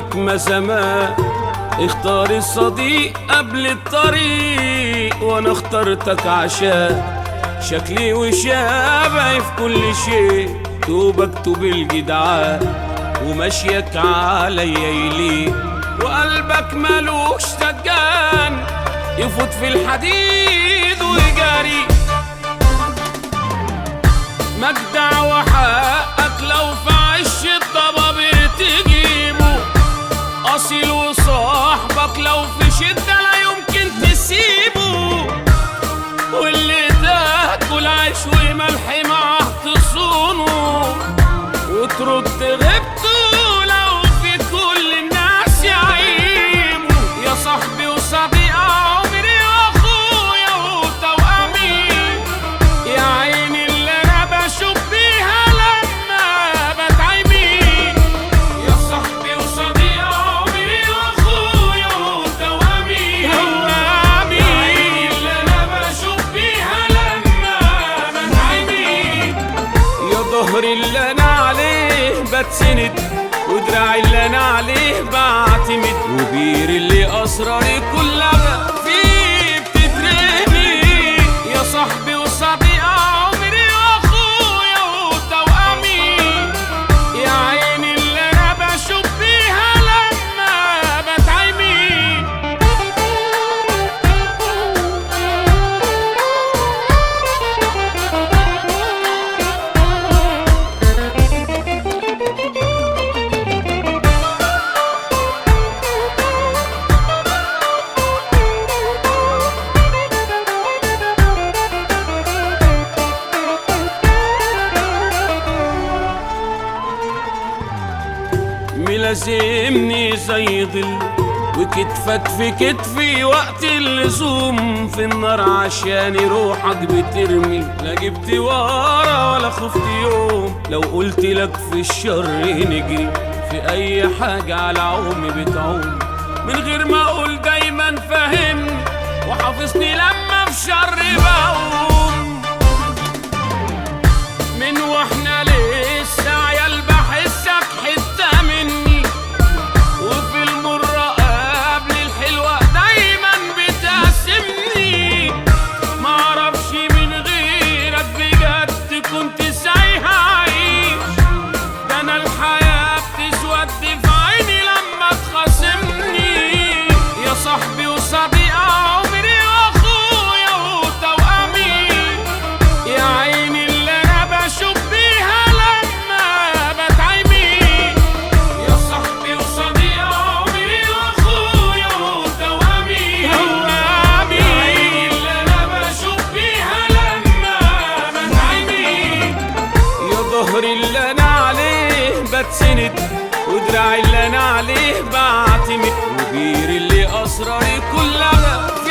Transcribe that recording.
ما زمان اختار الصديق قبل الطريق، وانا اخترتك عشان شكلي وشبهي في كل شيء. توبك الجدعان ومشيك عليا يليق، وقلبك ملوش سجان يفوت في الحديد ويجري. مجدع وحقك لو في عش الضبابير تجيبه، أصيل وصاحبك لو في شدة لا يمكن تسيبه، واللي تاكل عيش وملح معاه تصونه وترد غيبته لو في كل الناس يعيبه. يا صاحبي وصديق عمري واخويا وتوأمي، يا عيني اللي انا بشوف بيها لما بتعمي. يا صاحبي وصديق عمري واخويا وتوأمي، يا عيني اللي انا بشوف بيها لما بتعمي. يا ظهري اللي انا عليه بتسند، ودراعي اللي انا عليه بعتمد، وبير اللي اسراري كلها فيه بتترمي. يا صاحبي وصديق عمري واخويا وتوأمي، يا عيني اللي انا بشوف بيها لما بتعمي. ملازمني زي ظل وكتفك في كتفي وقت اللزوم، في النار عشان روحك بترمي. لا جبت ورا ولا خفت يوم، لو قلت لك في الشر نجري، في اي حاجة على عومي بتعوم من غير ما اقول. دايما فاهمني وحافظني لما في شر بقوم، من واحنا لسه عيال بحسك حتة مني، وفي المرة قبل الحلوة دايما بتقسمني. معرفش من غيرك بجد كنت سايح عايش، ده انا الحياة بتسود في عيني لما تخاصمني. يا صاحبي وصديق عمري واخويا وتوأمي، يا عيني اللي انا بشوف بيها لما بتعمي. يا صاحبي وصديق عمري واخويا وتوأمي، يا عيني اللي انا بشوف بيها لما بتعمي. يا ظهري اللي انا عليه بتسند، ودراعي اللي انا عليه بعتمد، وبير اللي اسراري كلها